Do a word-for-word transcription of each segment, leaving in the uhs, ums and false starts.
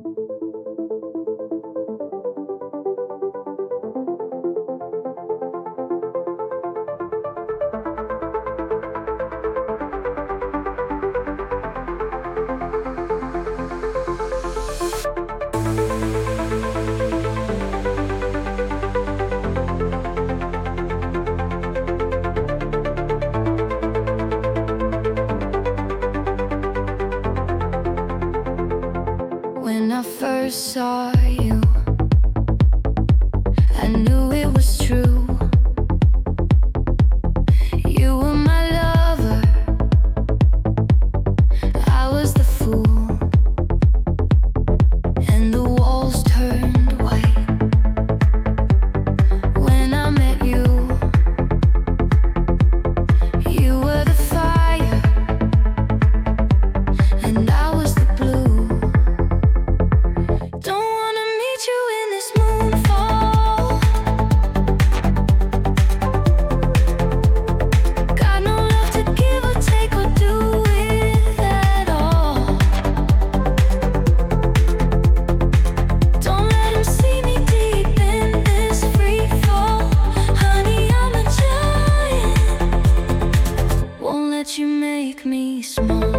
When I first saw you, I knew it was true. You were my lover, I was the fool, and the walls turned white when I met you. You were the fire, and I was the blue. Don't wanna meet you in this moonfall. Got no love to give or take or do with at all. Don't let him see me deep in this free fall. Honey, I'm a giant, won't let you make me small.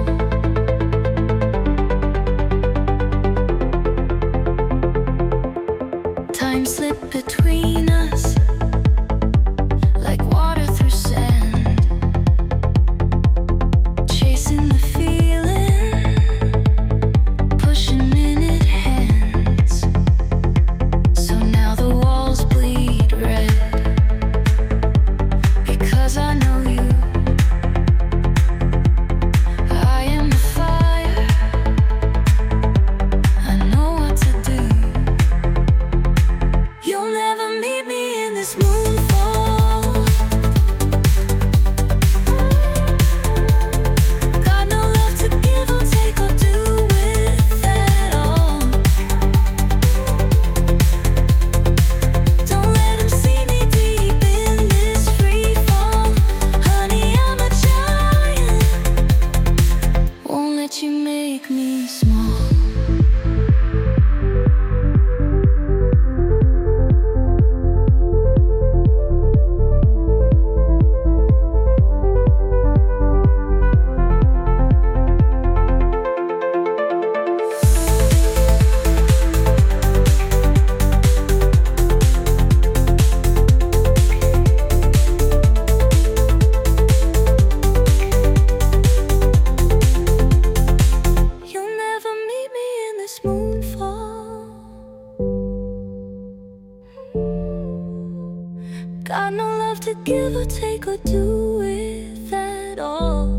Time slipped between us like water through sand, chasing the feeling, pushing minute hands. So now the walls bleed red, because I know you. I am the fire, I know what to do. You'll never meet me in this moonfall. Got no love to give or take or do with at all. Don't let him see me deep in this free fall. Honey, I'm a giant, won't let you make me small. You'll never meet me in this moonfall. Got no love to give or take or do with at all.